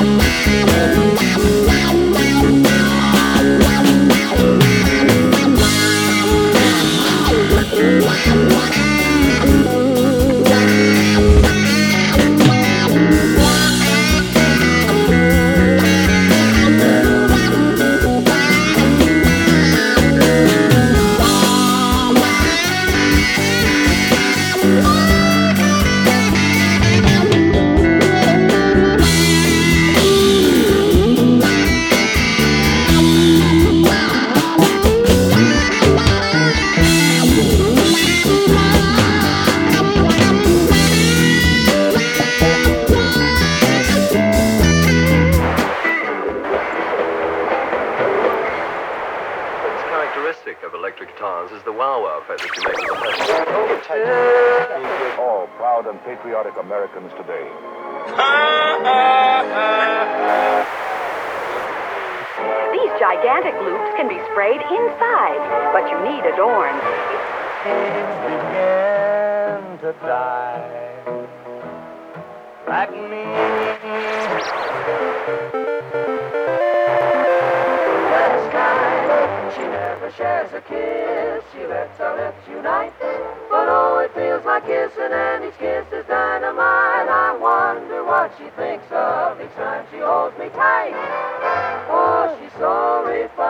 Of electric guitars is the wah-wah effect that you make with the pedal. All proud and patriotic Americans today. These gigantic loops can be sprayed inside, but you need adorned. Kids begin to die like me. Last night, she never shares a kiss. She lets our lips unite. But oh, it feels like kissing, and each kiss is dynamite. I wonder what she thinks of each time she holds me tight. Oh, she's so refined.